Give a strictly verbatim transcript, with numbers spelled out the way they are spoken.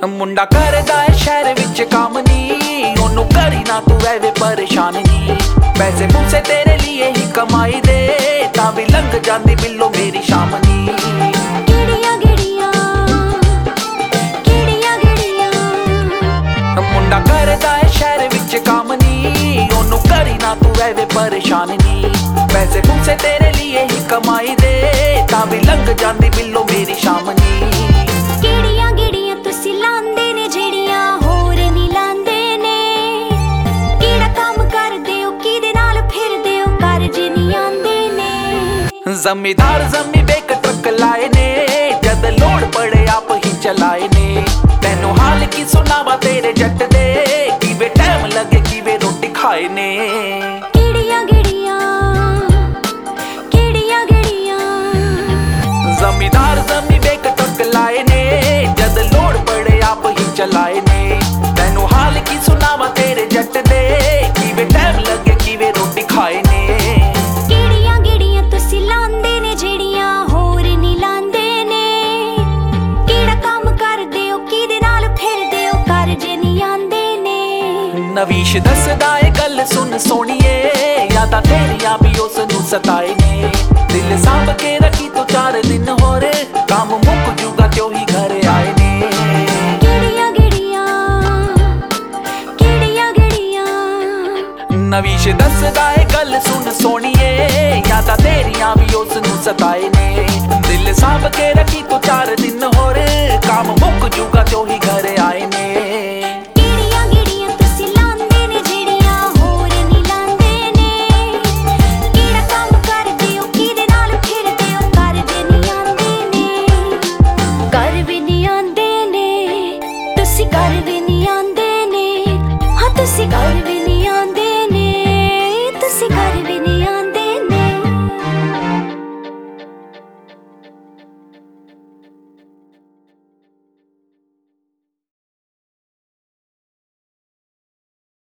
ਮੁੰਡਾ ਕਰਦਾ ਏ ਸ਼ਹਿਰ ਵਿੱਚ ਕੰਮ ਨੀ, ਉਹਨੂੰ ਕਰੀ ਨਾ ਤੂੰ ਐਵੇਂ ਪਰੇਸ਼ਾਨ ਨੀ। ਪੈਸੇ ਪੂਸੇ ਤੇਰੇ ਲਈ ਹੀ ਕਮਾਈ ਦੇ, ਤਾਂ ਵੀ ਲੰਘ ਜਾਂਦੀ ਬਿੱਲੋ ਮੇਰੀ ਸ਼ਾਮ ਨੀ। ਕਿਹੜੀਆਂ ਕਿਹੜੀਆਂ ਕਿਹੜੀਆਂ ਕਿਹੜੀਆਂ ਮੁੰਡਾ ਕਰਦਾ ਏ ਸ਼ਹਿਰ ਵਿੱਚ ਕੰਮ ਨੀ, ਉਹਨੂੰ ਕਰੀ ਨਾ ਤੂੰ ਐਵੇਂ ਪਰੇਸ਼ਾਨ ਨੀ। ਪੈਸੇ ਪੂਸੇ ਤੇਰੇ ਲਈ ਹੀ ਕਮਾਈ ਦੇ, ਤਾਂ ਵੀ ਲੰਘ ਜਾਂਦੀ ਬਿੱਲੋ ਮੇਰੀ ਸ਼ਾਮ ਨੀ। ਕਿਹੜੀਆਂ ਕਿਹੜੀਆਂ ਤੁਸੀਂ ਲਾਂਦੇ ਨੇ ਜਿਹੜੀਆਂ ਹੋਰ ਨਹੀਂ ਲਾਂਦੇ ਨੇ? ਕਿਹੜਾ ਕੰਮ ਕਰਦੇ ਹੋ, ਕਿਹਦੇ ਨਾਲ ਫਿਰਦੇ ਹੋ, ਕਰਜ਼ ਨਹੀਂ ਆਂਦੇ ਨੇ? ਜ਼ਮੀਦਾਰ ਜ਼ਮੀ ਬੇਕ ਟਰੱਕ ਲਾਏ ਨੇ, ਜਦ ਲੋੜ ਪੜੇ ਆਪ ਹੀ ਚਲਾਏ ਨੇ। ਤੈਨੂੰ ਹਾਲ ਕੀ ਸੁਣਾਵਾ ਤੇਰੇ ਜੱਟ ਦੇ, ਕਿਵੇਂ ਟਾਈਮ ਲੱਗੇ ਕਿਵੇਂ ਰੋਟੀ ਖਾਏ ਨੇ। ਕਿਹੜੀਆਂ ਕਿਹੜੀਆਂ ਕਿਹੜੀਆਂ ਕਿਹੜੀਆਂ ਜ਼ਮੀਦਾਰ ਜ਼ਮੀ ਬੇਕ ਟਰੱਕ ਲਾਏ ਨੇ, ਜਦ ਲੋੜ ਪੜੇ ਆਪ ਹੀ ਚਲਾਏ ਨੇ। ਤੈਨੂੰ ਹਾਲ ਕੀ ਸੁਣਾਵਾ ਤੇਰੇ ਜੱਟ ਦੇ, ਕਿਵੇਂ ਟਾਈਮ ਲੱਗੇ ਕਿਵੇਂ ਰੋਟੀ ਖਾਏ ਨੇ। ਕਿਹੜੀਆਂ ਕਿਹੜੀਆਂ ਤੁਸੀਂ ਲਾਂਦੇ ਨੇ ਜਿਹੜੀਆਂ ਹੋਰ ਨਹੀਂ ਲਾਂਦੇ ਨੇ? ਕਿਹੜਾ ਕੰਮ ਕਰਦੇ ਹੋ, ਕਿਹਦੇ ਨਾਲ ਫਿਰਦੇ ਹੋ, ਕਰਜ਼ ਨਹੀਂ ਆਂਦੇ ਨੇ? ਨਵੀਸ਼ ਦੱਸਦਾ ਏ ਗੱਲ ਸੁਣ ਸੋਣੀਏ, ਯਾਦਾਂ ਤੇਰੀਆਂ ਵੀ ਉਸ ਨੂੰ ਸਤਾਏ ਨੇ। ਦਿਲ ਸਾਂਭ ਕੇ ਰੱਖੀ ਤੂੰ ਚਾਰ ਦਿਨ ਹੋਰ, ਕੰਮ ਮੁੱਕ ਜੂਗਾ ਤੇ ਉਹੀ ਘਰ ਆਏ ਨੇ। ਕਿਹੜੀਆਂ ਕਿਹੜੀਆਂ ਕਿਹੜੀਆਂ ਕਿਹੜੀਆਂ ਨਵੀਸ਼ ਦੱਸਦਾ ਏ ਗੱਲ ਸੁਣ ਸੋਣੀਏ, ਯਾਦਾਂ ਤੇਰੀਆਂ ਵੀ ਉਸ ਨੂੰ ਸਤਾਏ ਨੇ। ਦਿਲ ਸਾਂਭ ਕੇ ਰੱਖੀ ਤੂੰ ਚਾਰ ਦਿਨ ਹੋਰ, ਕੰਮ ਮੁੱਕ ਜੂਗਾ ਤੇ ਉਹੀ ਘਰ ਆਏ ਨੇ।